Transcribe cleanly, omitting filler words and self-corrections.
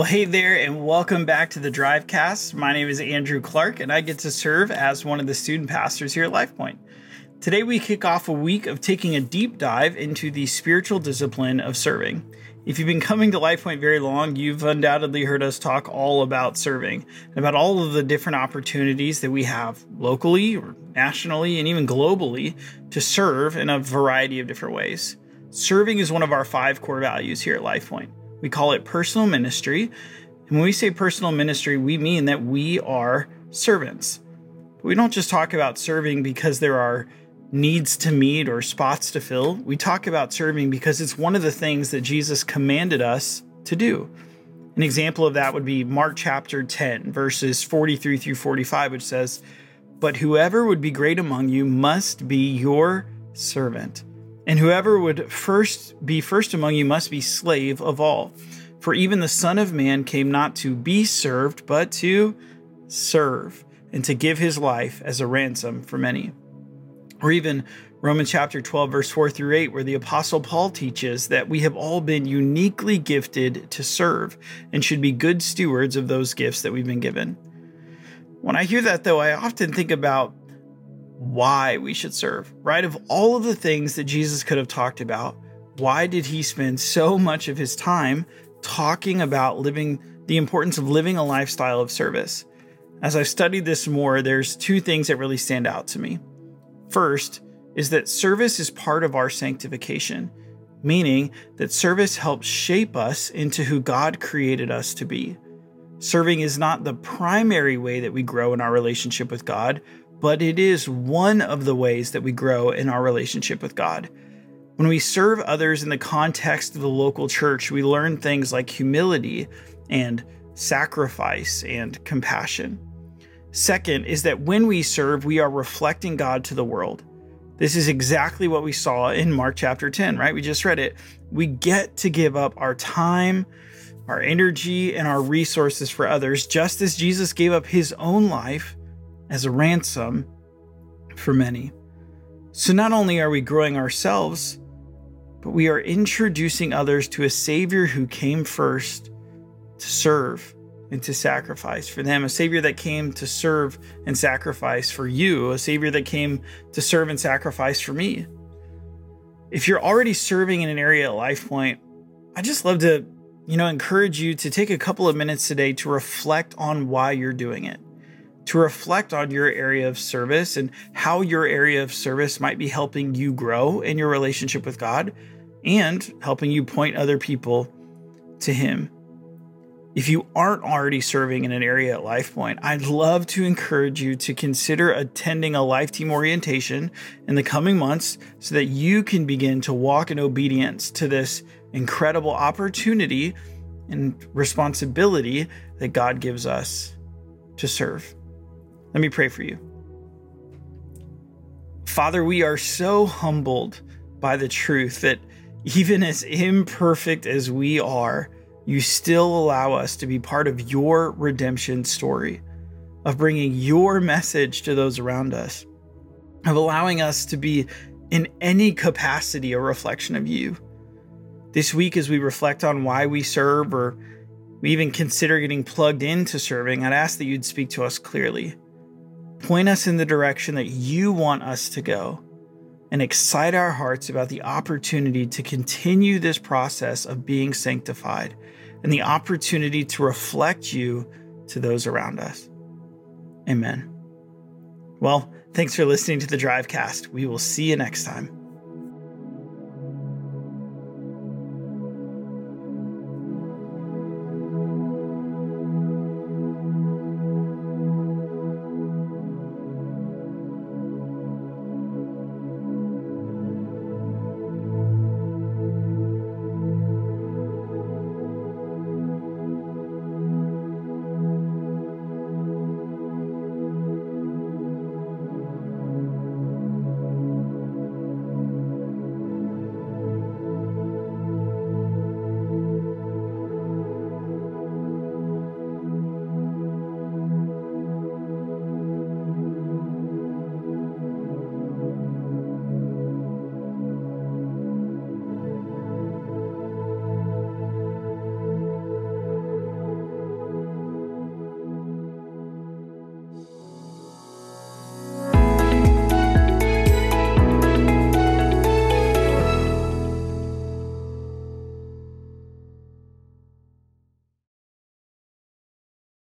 Well, hey there, and welcome back to the Drivecast. My name is Andrew Clark, and I get to serve as one of the student pastors here at LifePoint. Today, we kick off a week of taking a deep dive into the spiritual discipline of serving. If you've been coming to LifePoint very long, you've undoubtedly heard us talk all about serving, and about all of the different opportunities that we have locally, or nationally, and even globally to serve in a variety of different ways. Serving is one of our 5 core values here at LifePoint. We call it personal ministry. And when we say personal ministry, we mean that we are servants. But we don't just talk about serving because there are needs to meet or spots to fill. We talk about serving because it's one of the things that Jesus commanded us to do. An example of that would be Mark chapter 10, verses 43 through 45, which says, "But whoever would be great among you must be your servant. And whoever would be first among you must be slave of all. For even the Son of Man came not to be served, but to serve, and to give his life as a ransom for many." Or even Romans chapter 12, verse 4 through 8, where the Apostle Paul teaches that we have all been uniquely gifted to serve and should be good stewards of those gifts that we've been given. When I hear that, though, I often think about why we should serve, right? Of all of the things that Jesus could have talked about, why did he spend so much of his time talking about the importance of living a lifestyle of service? As I've studied this more, there's 2 things that really stand out to me. First is that service is part of our sanctification, meaning that service helps shape us into who God created us to be. Serving is not the primary way that we grow in our relationship with God, but it is one of the ways that we grow in our relationship with God. When we serve others in the context of the local church, we learn things like humility and sacrifice and compassion. Second is that when we serve, we are reflecting God to the world. This is exactly what we saw in Mark chapter 10, right? We just read it. We get to give up our time, our energy, and our resources for others, just as Jesus gave up his own life as a ransom for many. So not only are we growing ourselves, but we are introducing others to a Savior who came first to serve and to sacrifice for them, a Savior that came to serve and sacrifice for you, a Savior that came to serve and sacrifice for me. If you're already serving in an area at LifePoint, I just love to, encourage you to take a couple of minutes today to reflect on why you're doing it, to reflect on your area of service and how your area of service might be helping you grow in your relationship with God and helping you point other people to him. If you aren't already serving in an area at LifePoint, I'd love to encourage you to consider attending a Life Team orientation in the coming months so that you can begin to walk in obedience to this incredible opportunity and responsibility that God gives us to serve. Let me pray for you. Father, we are so humbled by the truth that even as imperfect as we are, you still allow us to be part of your redemption story, of bringing your message to those around us, of allowing us to be in any capacity a reflection of you. This week, as we reflect on why we serve, or we even consider getting plugged into serving, I'd ask that you'd speak to us clearly. Point us in the direction that you want us to go, and excite our hearts about the opportunity to continue this process of being sanctified and the opportunity to reflect you to those around us. Amen. Well, thanks for listening to the Drivecast. We will see you next time.